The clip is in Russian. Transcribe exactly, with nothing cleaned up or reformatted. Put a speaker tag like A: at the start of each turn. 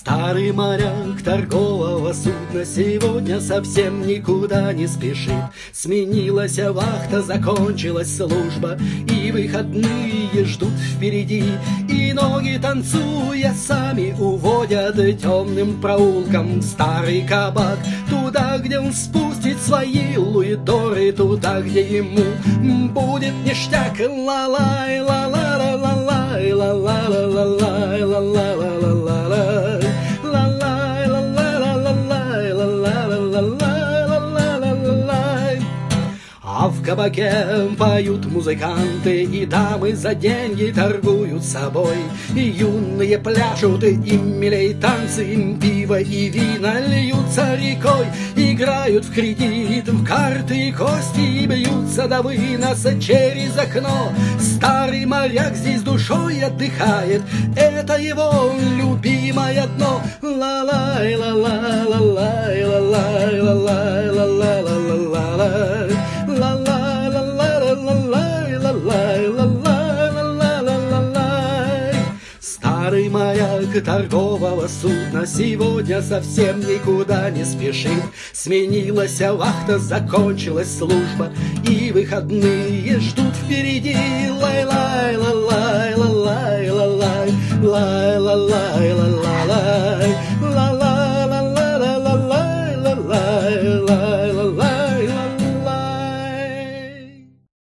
A: Старый моряк торгового судна сегодня совсем никуда не спешит. Сменилась вахта, закончилась служба, и выходные ждут впереди. И ноги, танцуя, сами уводят темным проулком в старый кабак. Туда, где он спустит свои луидоры, туда, где ему будет ништяк. Ла-лай, ла-ла-ла, ла-лай, ла-ла-ла, ла-лай, ла-ла-ла-ла-ла. А в кабаке поют музыканты, и дамы за деньги торгуют собой. И юные пляшут, и милей танцы, им пиво и вина льются рекой. Играют в кредит, в карты и кости, и бьются до выноса через окно. Старый моряк здесь душой отдыхает, это его любимое дно. Ла-лай, ла-лай, ла-лай, ла-лай, ла-лай, ла-лай, ла-лай. Старый моряк торгового судна сегодня совсем никуда не спешит. Сменилась вахта, закончилась служба, и выходные ждут впереди. Лай-лай.